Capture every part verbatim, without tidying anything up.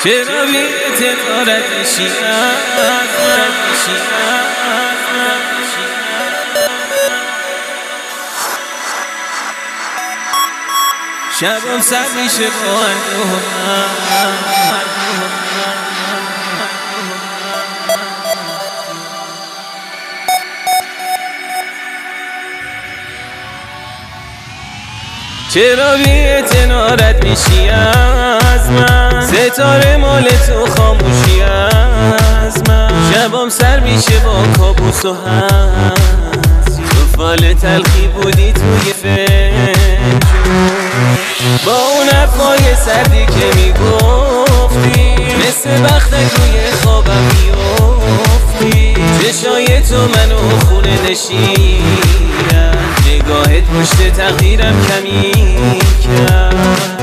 چرا بی اعتبارت میشی شبم سر میشه با اندوه چرا بی اعتنارت میشی از من ستاره مال تو خاموشی از من شبام سر میشه با کابوس و هست تو فال تلخی بودی توی فنجون با اون حرفای سردی که میگفتی مثل بختک روی خوابم میافتی چشای تو منو خونه نشیدن نگاهت پشت تقدیرم کمی کرد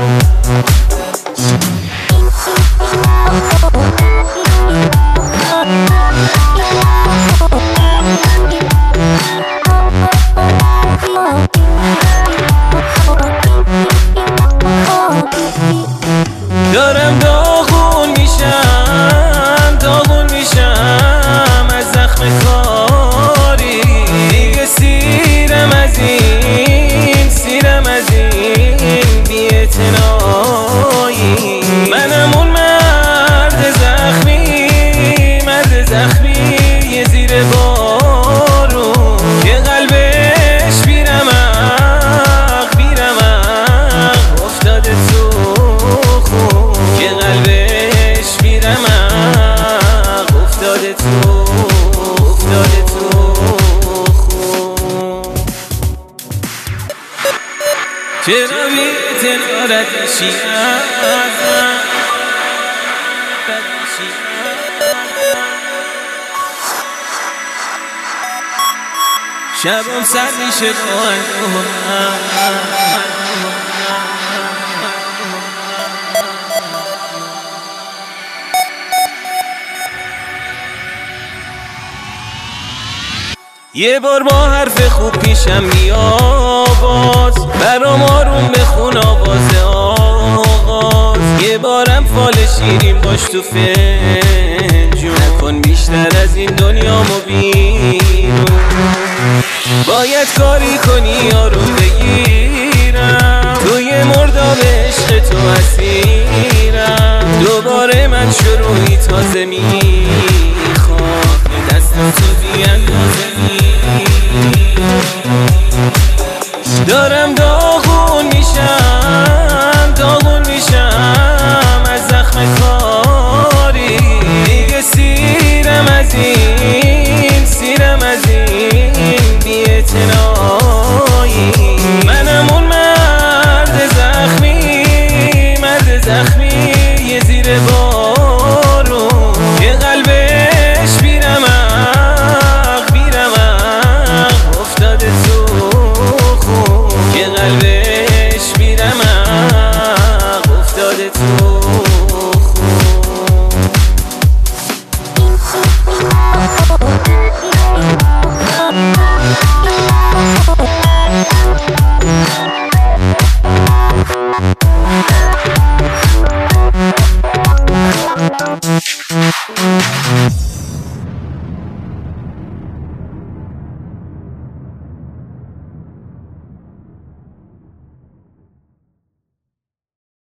دارم داغون میشم داغون میشم از زخم کاری دیگه سیرم از این سیرم از این بی‌اعتنایی منم اون مرد زخمی مرد زخمی یه زیر بارون که قلبش بیرمق بیرمق افتاده تو خون که قلبش بیرمق افتاده تو افتاده تو خون چرا بی اعتبارت میشی از من شبم سر میشه با اندوه یه بار با حرف خوب پیشم میاباز برام آروم بخون آواز آغاز یه بارم فال شیرین باش تو فنجون نکن بیشتر از این دنیامو بیرون باید کاری کنی آروم بگیرم توی مرداب عشق تو اسیرم دوباره من شروعی تازه میخوام دستم تو بیاندازه دارم داغون میشم داغون میشم از زخم کاری دیگه سیرم از این سیرم از این بی‌اعتنایی منم اون مرد زخمی مرد زخمی یه زیر بارون که قلبش بیرمق بیرمق افتاده تو خون که قلبش بیرمق افتاده تو